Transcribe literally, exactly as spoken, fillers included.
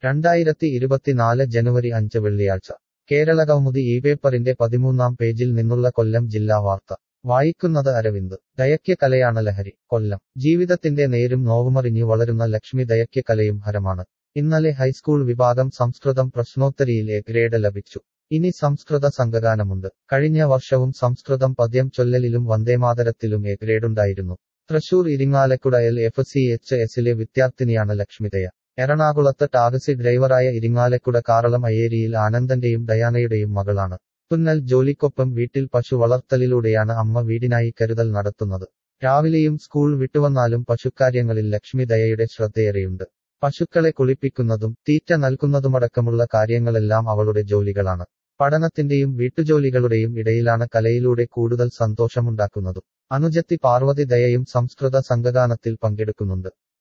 രണ്ടായിരത്തി ഇരുപത്തിനാല് ജനുവരി അഞ്ച് വെള്ളിയാഴ്ച കേരളകൗമുദി ഈ പേപ്പറിന്റെ പതിമൂന്നാം പേജിൽ നിന്നുള്ള കൊല്ലം ജില്ലാ വാർത്ത വായിക്കുന്നത് അരവിന്ദ് ദയയ്ക്ക് കലയാണ് ലഹരി കൊല്ലം ജീവിതത്തിന്റെ നേരും നോവുമറിഞ്ഞു വളരുന്ന ലക്ഷ്മി ദയയ്ക്ക് കലയും ഹരമാണ് ഇന്നലെ ഹൈസ്കൂൾ വിഭാഗം സംസ്കൃതം പ്രശ്നോത്തരിയിൽ എ ഗ്രേഡ് ലഭിച്ചു ഇനി സംസ്കൃത സംഘഗാനമുണ്ട് കഴിഞ്ഞ വർഷവും സംസ്കൃതം പദ്യം ചൊല്ലലിലും വന്ദേമാതരത്തിലും എ ഗ്രേഡുണ്ടായിരുന്നു Thrissur Irinjalakuda L F C H എസിലെ വിദ്യാർത്ഥിനിയാണ് ലക്ഷ്മിദയ എറണാകുളത്ത് ടാക്സി ഡ്രൈവറായ ഇരിങ്ങാലക്കുട കാറളം അയ്യേരിയിൽ ആനന്ദന്റെയും ഡയാനയുടെയും മകളാണ് തുന്നൽ ജോലിക്കൊപ്പം വീട്ടിൽ പശു വളർത്തലിലൂടെയാണ് അമ്മ വീടിനായി കരുതൽ നടത്തുന്നത് രാവിലെയും സ്കൂൾ വിട്ടുവന്നാലും പശുക്കാര്യങ്ങളിൽ ലക്ഷ്മി ദയയുടെ ശ്രദ്ധയേറെയുണ്ട് പശുക്കളെ കുളിപ്പിക്കുന്നതും തീറ്റ നൽകുന്നതുമടക്കമുള്ള കാര്യങ്ങളെല്ലാം അവളുടെ ജോലികളാണ് പഠനത്തിന്റെയും വീട്ടുജോലികളുടെയും ഇടയിലാണ് കലയിലൂടെ കൂടുതൽ സന്തോഷമുണ്ടാക്കുന്നതും അനുജത്തി പാർവതി ദയയും സംസ്കൃത സംഘഗാനത്തിൽ പങ്കെടുക്കുന്നുണ്ട്